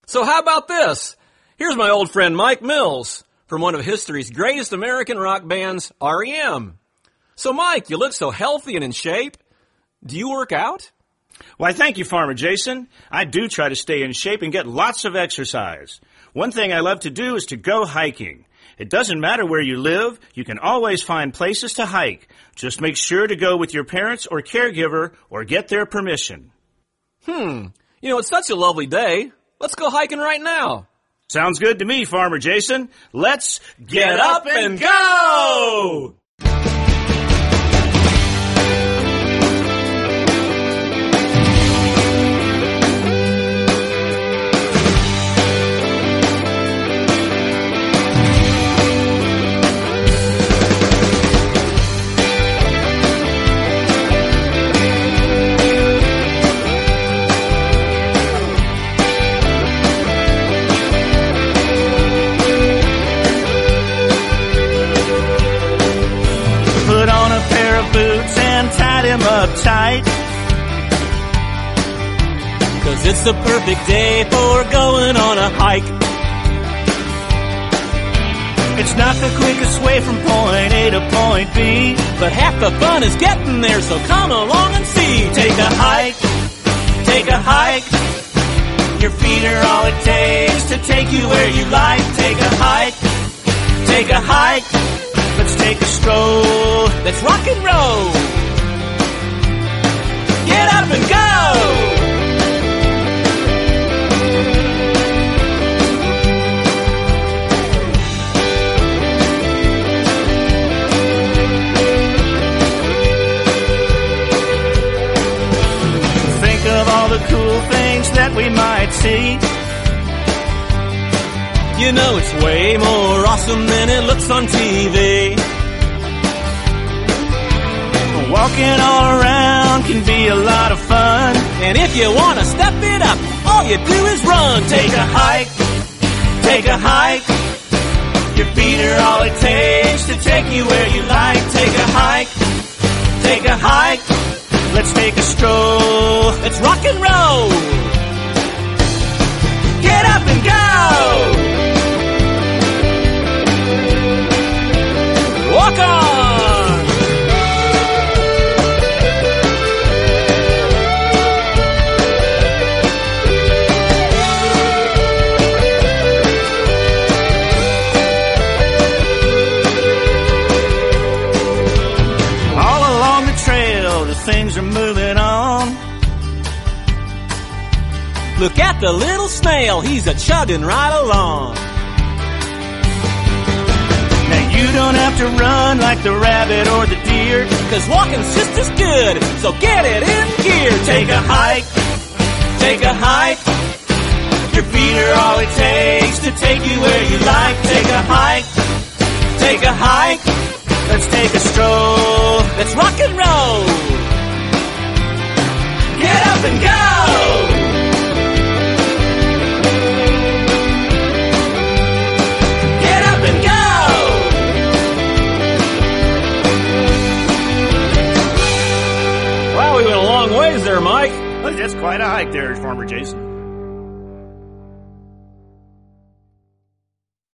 So how about this? Here's my old friend Mike Mills from one of history's greatest American rock bands, R.E.M. So Mike, you look so healthy and in shape. Do you work out? Why, thank you, Farmer Jason. I do try to stay in shape and get lots of exercise. One thing I love to do is to go hiking. It doesn't matter where you live, you can always find places to hike. Just make sure to go with your parents or caregiver or get their permission. You know, it's such a lovely day. Let's go hiking right now. Sounds good to me, Farmer Jason. Let's get up and go! Him up tight, 'cause it's the perfect day for going on a hike. It's not the quickest way from point A to point B, but half the fun is getting there, so come along and see. Take a hike, take a hike. Your feet are all it takes to take you where you like. Take a hike, take a hike. Let's take a stroll, let's rock and roll. Get up and go! Think of all the cool things that we might see. You know it's way more awesome than it looks on TV. Walking all around can be a lot of fun. And if you want to step it up, all you do is run. Take a hike, take a hike. Your feet are all it takes to take you where you like. Take a hike, take a hike. Let's take a stroll, let's rock and roll. Get up and go! Walk on! Things are moving on. Look at the little snail, he's a-chugging right along. Now you don't have to run like the rabbit or the deer, 'cause walking's just as good, so get it in gear. Take a hike, take a hike. Your feet are all it takes to take you where you like. Take a hike, take a hike. Let's take a stroll, let's rock and roll. Get up and go! Get up and go! Wow, we went a long ways there, Mike. That's quite a hike there, Farmer Jason.